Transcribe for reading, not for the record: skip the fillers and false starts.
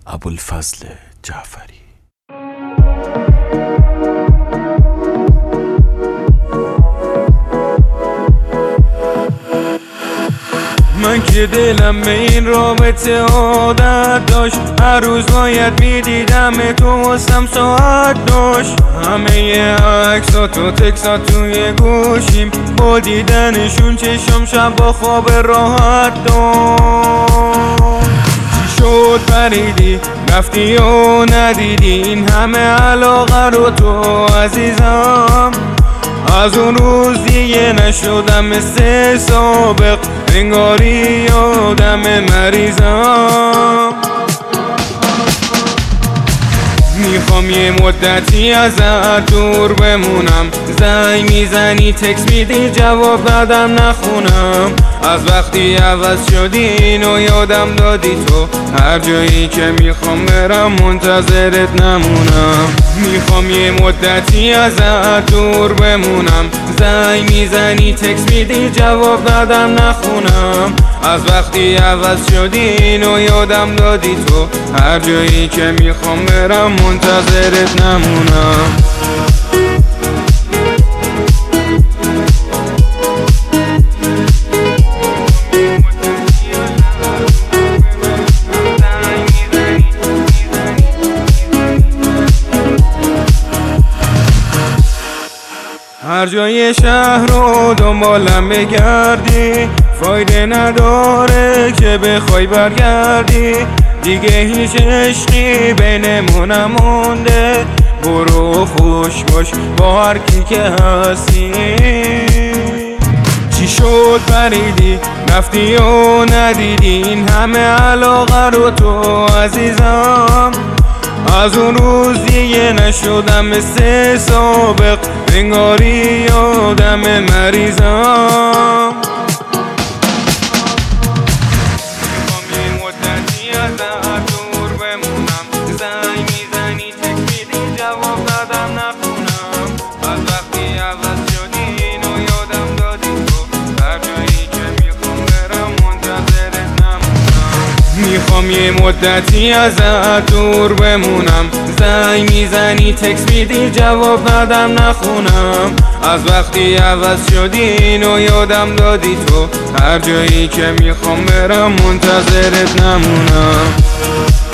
ابوالفضل جعفری. من که دلم به این رابطه عادت داشت، هر روز باید میدیدم تو واسم ساعت داشت. همه عکسات و تکسات توی گوشیم، با دیدنشون چشم شب با خواب راحت داشت. چی شد پریدی رفتی و ندیدی این همه علاقه رو تو عزیزم؟ از اون روز دیگه نشدم مثل سابق، انگاری آدم مریضم. میخوام یه مدتی ازت دور بمونم، زنگ میزنی تکس میدی جواب ندم نخونم. از وقتی عوض شدی اینو یادم دادی تو، هر جایی که میخوام برم منتظرت نمونم. میخوام یه مدتی ازت دور بمونم، زنگ میزنی تکس میدی جواب ندم نخونم. از وقتی عوض شدی اینو یادم دادی تو، هر جایی که میخوام برم منتظرت نمونم. هر جای شهر رو دنبالم بگردی، فایده نداره که بخوای برگردی. دیگه هیچ عشقی بینمون نمونده، برو خوش باش با هر کی که هستی. چی شد پریدی رفتی و ندیدی این همه علاقه رو تو عزیزم؟ از اون روز دیگه نشدم مثل سابق، انگاری آدم مریضم. میخوام یه مدتی ازت دور بمونم، زنگ میزنی تکس میدی جواب ندم نخونم. از وقتی عوض شدی اینو یادم دادی تو، هر جایی که میخوام برم منتظرت نمونم. میخوام یه مدتی ازت دور بمونم، زنگ میزنی تکس میدی جواب ندم نخونم. از وقتی عوض شدی اینو یادم دادی تو، هر جایی که میخوام برم منتظرت نمونم.